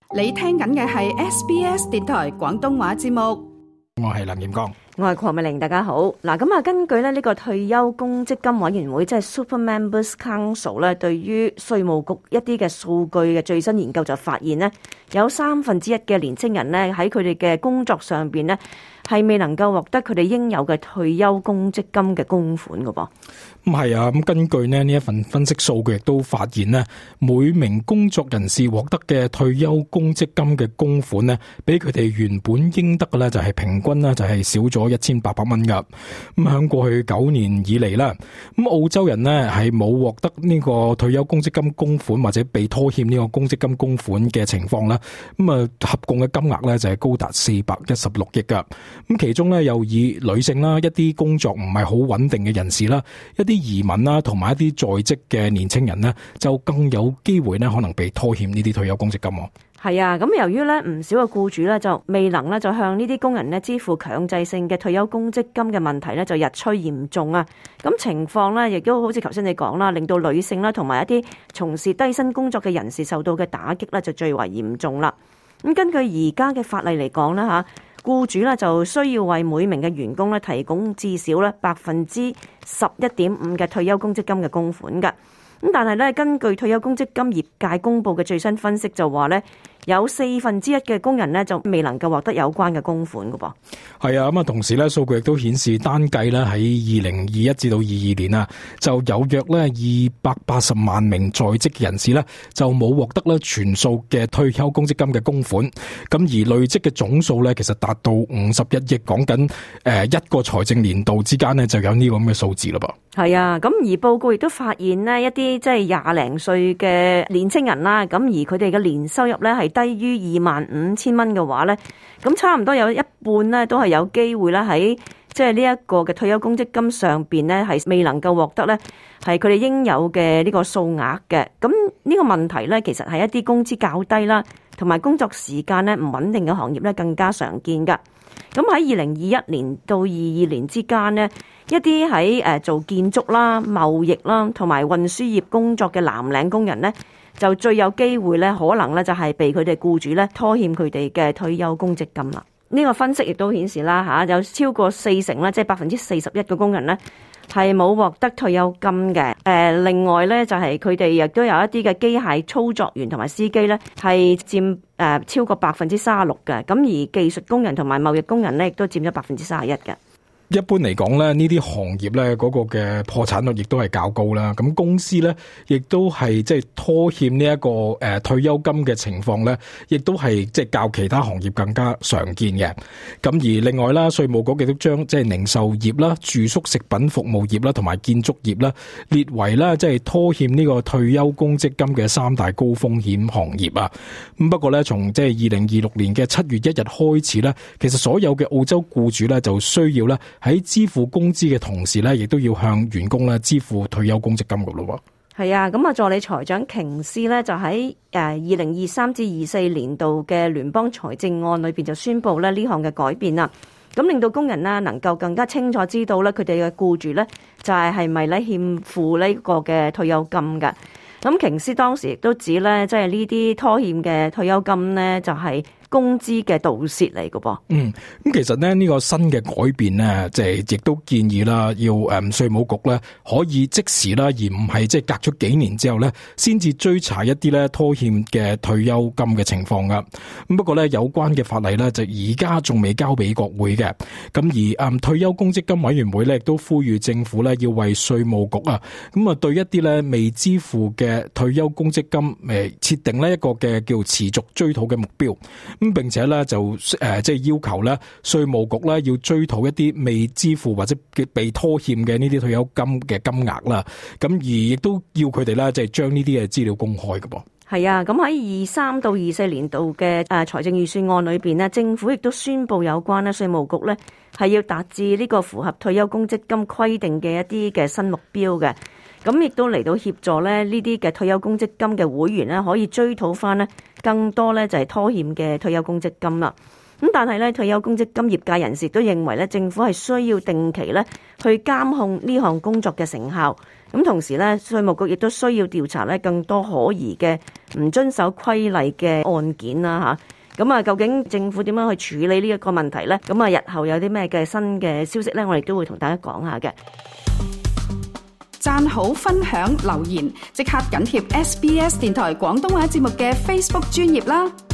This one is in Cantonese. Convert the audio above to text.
你聽緊嘅係 SBS 電台廣東話節目。 我係梁炎光， 我係鄺美玲，大家好。嗱，咁啊，根據呢個退休公積金委員會，即係 Super Members Council 咧，對於稅務局一啲嘅數據嘅最新研究就發現呢，有1/3嘅年青人呢喺佢哋嘅工作上邊呢係未能夠獲得佢哋應有嘅退休公積金嘅供款㗎噃。 咁係啊，咁根據呢一份分析數據亦都發現呢，每名工作人士獲得嘅退休公積金嘅供款呢，比佢哋原本應得嘅呢就係平均呢就係少咗1800蚊噶。咁響過去9年以嚟啦，咁澳洲人呢係冇獲得呢個退休公積金供款或者被拖欠呢個公積金供款嘅情況啦。咁啊，合共嘅金額呢就係高達416億噶。咁其中咧又以女性啦、一啲工作唔係好穩定嘅人士啦、一啲移民啦，同埋一啲在職嘅年青人呢，就更有機會呢可能被拖欠呢啲退休公積金。 係啊，咁由於咧唔少嘅僱主咧就未能咧就向呢啲工人咧支付強制性嘅退休公積金嘅問題咧就日趨嚴重啊！咁情況咧亦都好似頭先你講啦，令到女性啦同埋一啲從事低薪工作嘅人士受到嘅打擊咧就最為嚴重啦。咁根據而家嘅法例嚟講啦嚇，僱主咧就需要為每名嘅員工咧提供至少咧11.5%嘅退休公積金嘅供款㗎。咁但係咧，根據退休公積金業界公布嘅最新分析就話咧，有1/4嘅工人咧就未能夠獲得有關嘅供款㗎噃。 係啊，咁啊，同時咧，數據亦都顯示單計咧喺2021至到22年啊，就有約咧280萬名在職人士咧就冇獲得咧全數嘅退休公積金嘅供款。咁而累積嘅總數咧，其實達到51億，講緊一個財政年度之間呢，就有呢個咁嘅數字啦噃。 係啊，咁而報告亦都發現呢，一啲即係20零歲嘅年青人啦，咁而佢哋嘅年收入咧係低於25,000蚊嘅話咧，咁差唔多有一半咧都係有機會咧喺即係呢一個嘅退休公積金上邊咧係未能夠獲得咧係佢哋應有嘅呢個數額嘅。咁呢個問題咧其實係一啲工資較低啦，同埋工作時間咧唔穩定嘅行業咧更加常見㗎。咁喺2021年到22年之間呢，一啲喺做建築啦、貿易啦同埋運輸業工作嘅藍領工人呢，就最有機會咧，可能咧就係被佢哋僱主咧拖欠佢哋嘅退休公積金啦。呢個分析亦都顯示啦嚇，有超過40%啦，即係41%嘅工人咧係冇獲得退休金嘅。另外咧就係佢哋亦都有一啲嘅機械操作員同埋司機咧係佔超過36%嘅。咁而技術工人同埋貿易工人咧亦都佔咗31%嘅。 一般嚟講咧，呢啲行業咧嗰個嘅破產率亦都係較高啦。咁公司咧亦都係即係拖欠呢一個退休金嘅情況咧，亦都係即係較其他行業更加常見嘅。咁而另外啦，稅務局亦都將即係零售業啦、住宿食品服務業啦同埋建築業啦列為啦即係拖欠呢個退休公積金嘅3大高風險行業啊。咁不過咧，從即係2026年嘅7月1日開始咧，其實所有嘅澳洲僱主咧就需要咧喺支付工資嘅同時咧，亦都要向員工咧支付退休公積金噶咯。 係啊，咁啊，助理財長瓊斯咧就喺2023至24年度嘅聯邦財政案裏邊就宣布咧呢項嘅改變啦。咁令到工人啦能夠更加清楚知道咧佢哋嘅僱主咧就係咪咧欠付呢個嘅退休金㗎。咁瓊斯當時亦都指咧，即係呢啲拖欠嘅退休金咧就係工資嘅盜竊嚟嘅噃。 咁其實咧呢個新嘅改變咧，即係亦都建議啦，要稅務局咧可以即時啦，而唔係即係隔咗幾年之後咧，先至追查一啲咧拖欠嘅退休金嘅情況噶。咁不過咧有關嘅法例咧就而家仲未交俾國會嘅。咁而退休公積金委員會咧亦都呼籲政府咧要為稅務局啊，咁啊對一啲咧未支付嘅退休公積金設定呢一個嘅叫持續追討嘅目標。咁並且咧就即係要求咧稅務局咧要追討一啲未支付或者被拖欠嘅呢啲退休金嘅金額啦。咁而亦都要佢哋咧即係將呢啲嘅資料公開嘅噃。 係啊，咁喺23到24年度嘅財政預算案裏邊呢，政府亦都宣布有關咧稅務局咧係要達至呢個符合退休公積金規定嘅一啲嘅新目標嘅。咁亦都嚟到協助咧呢啲嘅退休公積金嘅會員咧可以追討翻咧更多咧就係拖欠嘅退休公積金啦。 咁但係咧，退休公積金業界人士都認為咧，政府係需要定期咧去監控呢項工作嘅成效。咁同時咧，稅務局亦都需要調查咧更多可疑嘅唔遵守規例嘅案件啦嚇。咁究竟政府點樣去處理呢一個問題咧？咁日後有啲咩嘅新嘅消息咧，我哋都會同大家講下嘅。 讚好、分享、留言，即刻緊貼SBS 電台廣東話節目嘅 Facebook 專頁啦！